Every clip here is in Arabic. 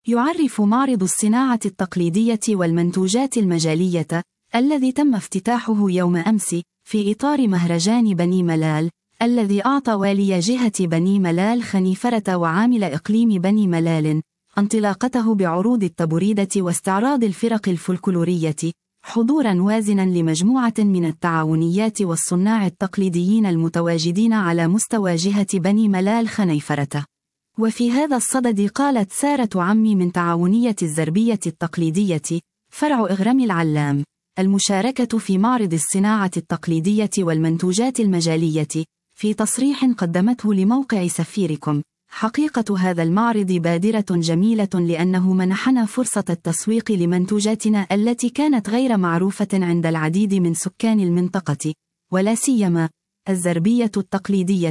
يعرف معرض الصناعة التقليدية والمنتوجات المجالية الذي تم افتتاحه يوم أمس في إطار مهرجان بني ملال، الذي أعطى والي جهة بني ملال خنيفرة وعامل إقليم بني ملال انطلاقته بعروض التبريدة واستعراض الفرق الفلكلورية حضوراً وازناً لمجموعة من التعاونيات والصناع التقليديين المتواجدين على مستوى جهة بني ملال خنيفرة. وفي هذا الصدد قالت سارة عمي من تعاونية الزربية التقليدية فرع إغرم العلام: المشاركة في معرض الصناعة التقليدية والمنتوجات المجالية في تصريح قدمته لموقع سفيركم. حقيقة هذا المعرض بادرة جميلة لأنه منحنا فرصة التسويق لمنتوجاتنا التي كانت غير معروفة عند العديد من سكان المنطقة، ولا سيما الزربية التقليدية.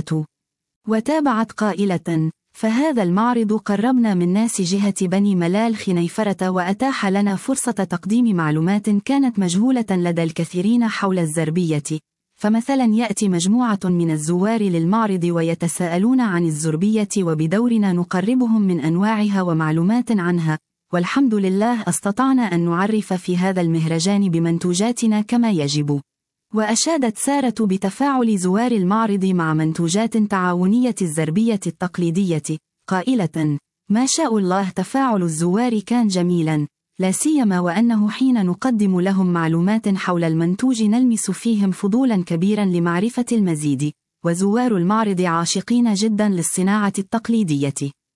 وتابعت قائلة: فهذا المعرض قربنا من ناس جهة بني ملال خنيفرة وأتاح لنا فرصة تقديم معلومات كانت مجهولة لدى الكثيرين حول الزربية. فمثلا يأتي مجموعة من الزوار للمعرض ويتساءلون عن الزربية وبدورنا نقربهم من أنواعها ومعلومات عنها، والحمد لله استطعنا أن نعرف في هذا المهرجان بمنتوجاتنا كما يجب. وأشادت سارة بتفاعل زوار المعرض مع منتوجات تعاونية الزربية التقليدية قائلة: ما شاء الله تفاعل الزوار كان جميلا، لا سيما وأنه حين نقدم لهم معلومات حول المنتوج نلمس فيهم فضولا كبيرا لمعرفة المزيد، وزوار المعرض عاشقين جدا للصناعة التقليدية.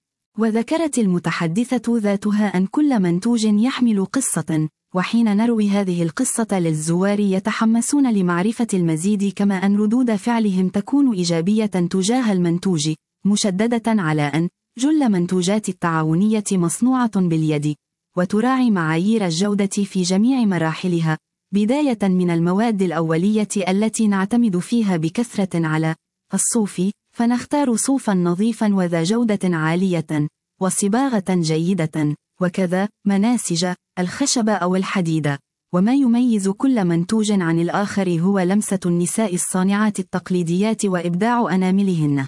وذكرت المتحدثة ذاتها أن كل منتوج يحمل قصة، وحين نروي هذه القصة للزوار يتحمسون لمعرفة المزيد، كما أن ردود فعلهم تكون إيجابية تجاه المنتوج، مشددة على أن جل منتوجات التعاونية مصنوعة باليد وتراعي معايير الجودة في جميع مراحلها، بداية من المواد الأولية التي نعتمد فيها بكثرة على الصوف، فنختار صوفا نظيفا وذا جودة عالية وصباغة جيدة، وكذا مناسج الخشب أو الحديد. وما يميز كل منتوج عن الآخر هو لمسة النساء الصانعات التقليديات وإبداع أناملهن.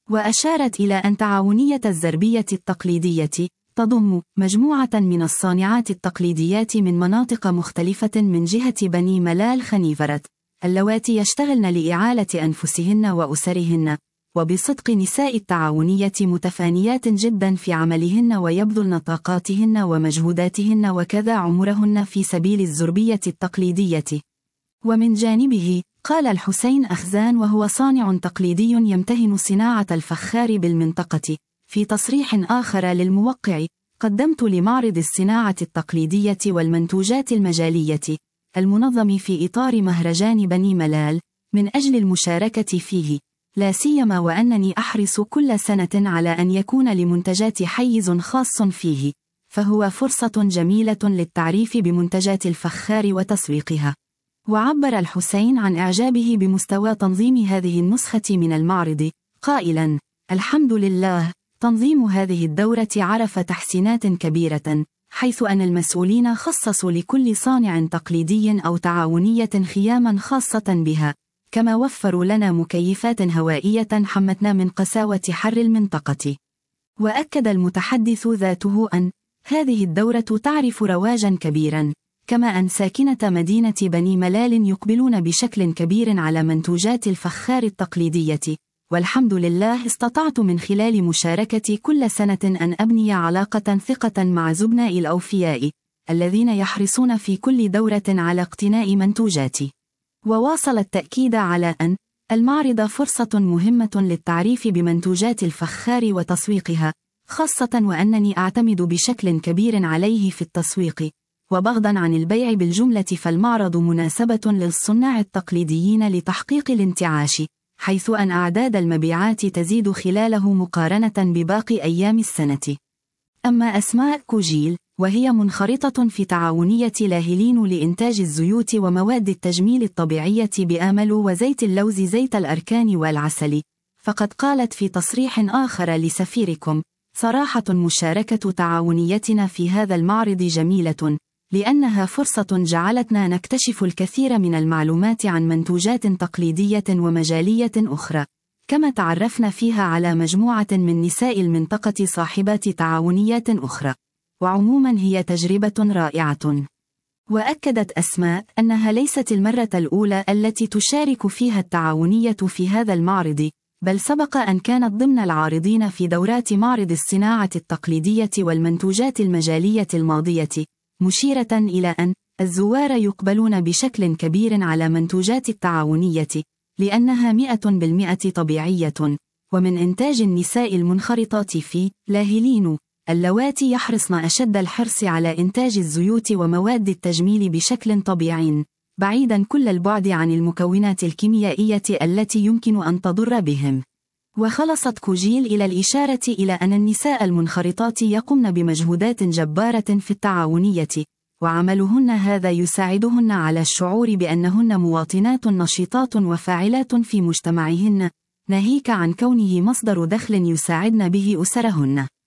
وأشارت إلى أن تعاونية الزربية التقليدية تضم مجموعة من الصانعات التقليديات من مناطق مختلفة من جهة بني ملال خنيفرة، اللواتي يشتغلن لإعالة أنفسهن وأسرهن. وبصدق نساء التعاونية متفانيات جدا في عملهن ويبذلن طاقاتهن ومجهوداتهن وكذا عمرهن في سبيل الزربية التقليدية. ومن جانبه قال الحسين أخزان وهو صانع تقليدي يمتهن صناعة الفخار بالمنطقة في تصريح آخر للموقع: قدمت لمعرض الصناعة التقليدية والمنتوجات المجالية المنظم في إطار مهرجان بني ملال من أجل المشاركة فيه، لا سيما وأنني أحرص كل سنة على أن يكون لمنتجات حيز خاص فيه، فهو فرصة جميلة للتعريف بمنتجات الفخار وتسويقها. وعبر الحسين عن إعجابه بمستوى تنظيم هذه النسخة من المعرض قائلا: الحمد لله، تنظيم هذه الدورة عرف تحسينات كبيرة، حيث أن المسؤولين خصصوا لكل صانع تقليدي أو تعاونية خياما خاصة بها، كما وفروا لنا مكيفات هوائية حمتنا من قساوة حر المنطقة. وأكد المتحدث ذاته أن هذه الدورة تعرف رواجا كبيرا، كما أن ساكنة مدينة بني ملال يقبلون بشكل كبير على منتوجات الفخار التقليدية، والحمد لله استطعت من خلال مشاركتي كل سنة أن أبني علاقة ثقة مع زبناء الأوفياء الذين يحرصون في كل دورة على اقتناء منتوجاتي. وواصل التأكيد على أن المعرض فرصة مهمة للتعريف بمنتوجات الفخار وتسويقها، خاصة وأنني أعتمد بشكل كبير عليه في التسويق، وبغضا عن البيع بالجملة، فالمعرض مناسبة للصناع التقليديين لتحقيق الانتعاش، حيث أن أعداد المبيعات تزيد خلاله مقارنة بباقي أيام السنة. أما أسماء كوجيل وهي منخرطة في تعاونية لاهلين لإنتاج الزيوت ومواد التجميل الطبيعية بآمل وزيت اللوز زيت الأركان والعسل، فقد قالت في تصريح آخر لسفيركم: صراحة مشاركة تعاونيتنا في هذا المعرض جميلة، لأنها فرصة جعلتنا نكتشف الكثير من المعلومات عن منتوجات تقليدية ومجالية أخرى، كما تعرفنا فيها على مجموعة من نساء المنطقة صاحبات تعاونيات أخرى. وعموما هي تجربة رائعة. وأكدت أسماء أنها ليست المرة الأولى التي تشارك فيها التعاونية في هذا المعرض، بل سبق أن كانت ضمن العارضين في دورات معرض الصناعة التقليدية والمنتوجات المجالية الماضية، مشيرة إلى أن الزوار يقبلون بشكل كبير على منتوجات التعاونية، لأنها 100% طبيعية، ومن إنتاج النساء المنخرطات في لاهلين، اللواتي يحرصن أشد الحرص على إنتاج الزيوت ومواد التجميل بشكل طبيعي، بعيدا كل البعد عن المكونات الكيميائية التي يمكن أن تضر بهم. وخلصت كوجيل إلى الإشارة إلى أن النساء المنخرطات يقمن بمجهودات جبارة في التعاونية، وعملهن هذا يساعدهن على الشعور بأنهن مواطنات نشيطات وفاعلات في مجتمعهن، ناهيك عن كونه مصدر دخل يساعدن به أسرهن.